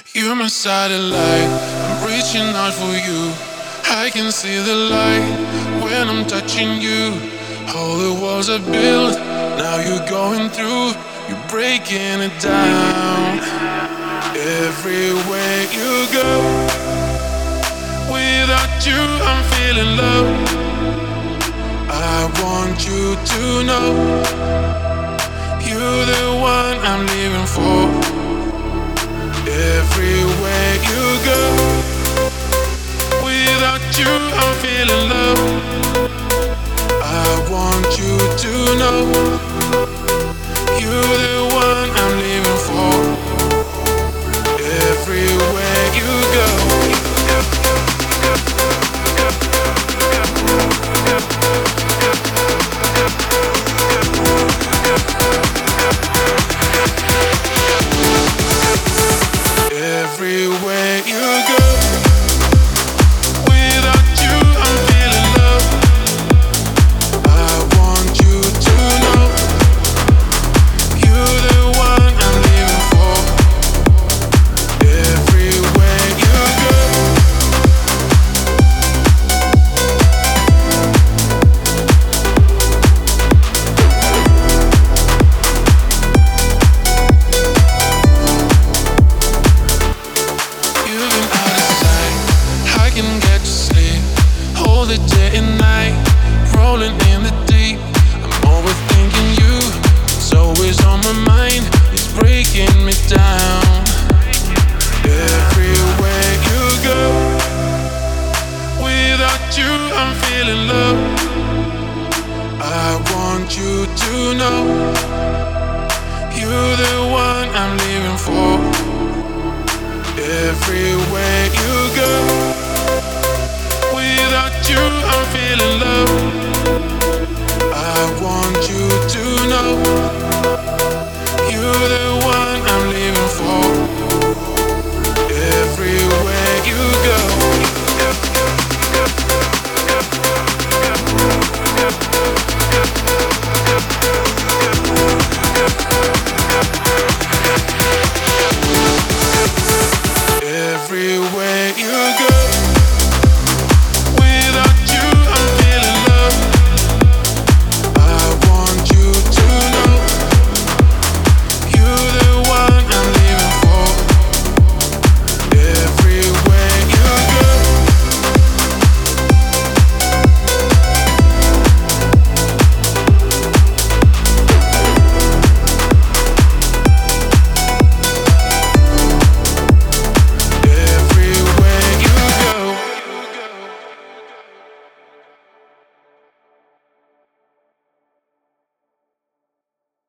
You're my satellite, I'm reaching out for you. I can see the light when I'm touching you. All the walls are built, now you're going through. You're breaking it down. Everywhere you go, without you I'm feeling low. I want you to know you're the one I'm living for. Everywhere you go, without you I'm feeling low. I want you to know you're the one I'm living for. Everywhere you go. Everywhere